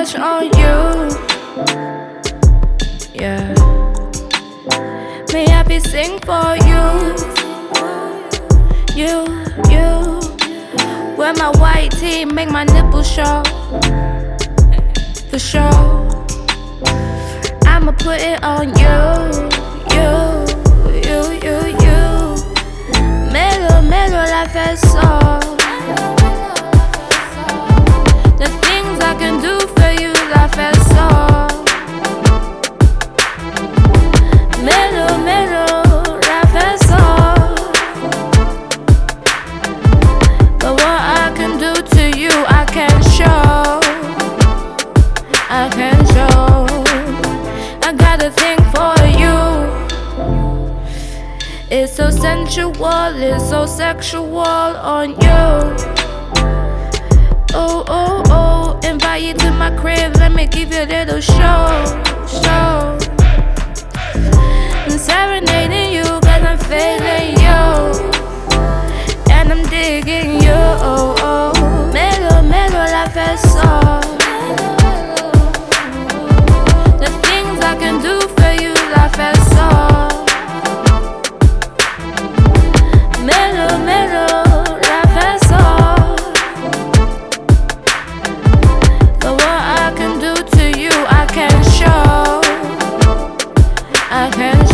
crush on you. Yeah. May I be sing for you. You. Wear my white tee, make my nipples show. For sure. I'ma put it on you. Melo la fait ça. The things I can do for you, la fait ça. Melo, la fait ça. But what I can do to you, I can show. I got a thing for you. It's so sensual, it's so sexual on you. Oh, invite you to my crib, let me give you a little show. I'm serenading you, cause I'm feeling you. And I'm digging you. Melo la fait ça. The things I can do for you, la fait ça. Melo, la fait ça. But what I can do to you, I can show. I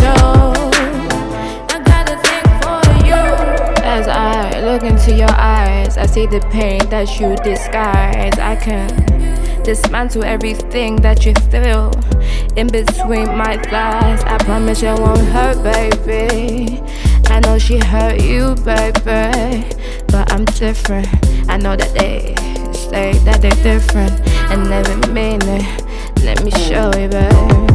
got a thing for you. As I look into your eyes, I see the pain that you disguise. I can dismantle everything that you feel in between my thighs. I promise you won't hurt, baby. I know she hurt you, baby, but I'm different. I know that they say that they're different and never mean it. Let me show you, baby.